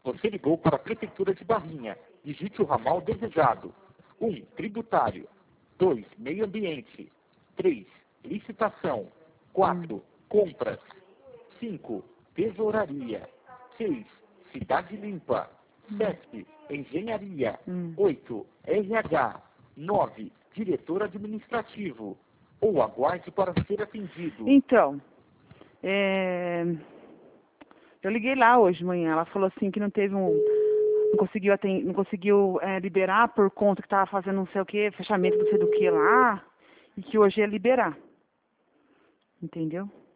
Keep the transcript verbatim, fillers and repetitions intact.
Você ligou para a Prefeitura de Barrinha. Digite o ramal desejado. um. Tributário. dois. Meio ambiente. três. Licitação. quatro. Compras. cinco. Tesouraria. seis. Cidade Limpa. sete. Engenharia. Hum. oito. R H. nove. Diretor administrativo. Ou aguarde para ser atendido. Então, é... eu liguei lá hoje de manhã. Ela falou assim que não teve um... Não conseguiu, aten... não conseguiu é, liberar por conta que estava fazendo não sei o que, fechamento não sei do que lá. E que hoje ia liberar. Entendeu?